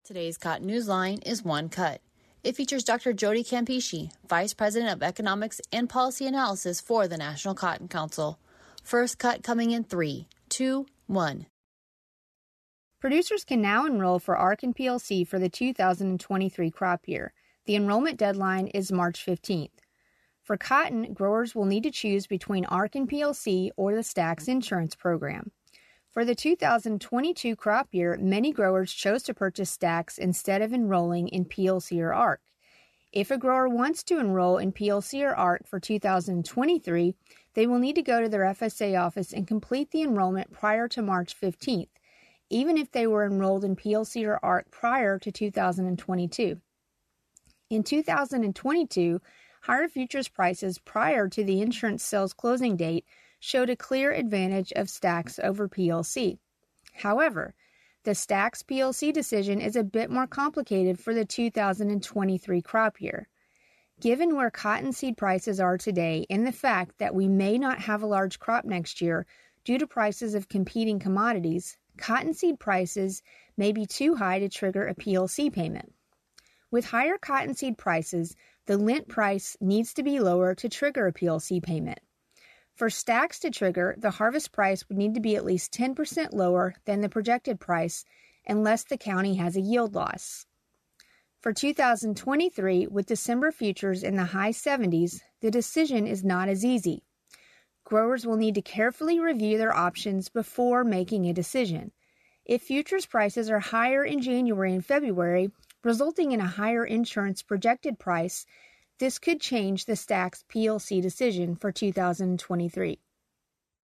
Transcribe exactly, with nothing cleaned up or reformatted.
Today's Cotton Newsline is One Cut. It features Doctor Jody Campeche, Vice President of Economics and Policy Analysis for the National Cotton Council. First cut coming in three, two, one. Producers can now enroll for A R C and P L C for the two thousand twenty-three crop year. The enrollment deadline is March fifteenth. For cotton, growers will need to choose between A R C and P L C or the Stax Insurance Program. For the two thousand twenty-two crop year, many growers chose to purchase Stax instead of enrolling in P L C or A R C. If a grower wants to enroll in P L C or A R C for two thousand twenty-three, they will need to go to their F S A office and complete the enrollment prior to March fifteenth, even if they were enrolled in P L C or A R C prior to two thousand twenty-two. In two thousand twenty-two, higher futures prices prior to the insurance sales closing date showed a clear advantage of Stax over P L C. However, the Stax P L C decision is a bit more complicated for the two thousand twenty-three crop year. Given where cottonseed prices are today and the fact that we may not have a large crop next year due to prices of competing commodities, cottonseed prices may be too high to trigger a P L C payment. With higher cottonseed prices, the lint price needs to be lower to trigger a P L C payment. For Stax to trigger, the harvest price would need to be at least ten percent lower than the projected price unless the county has a yield loss. For two thousand twenty-three, with December futures in the high seventies, the decision is not as easy. Growers will need to carefully review their options before making a decision. If futures prices are higher in January and February, resulting in a higher insurance projected price, this could change the Stax P L C decision for two thousand twenty-three.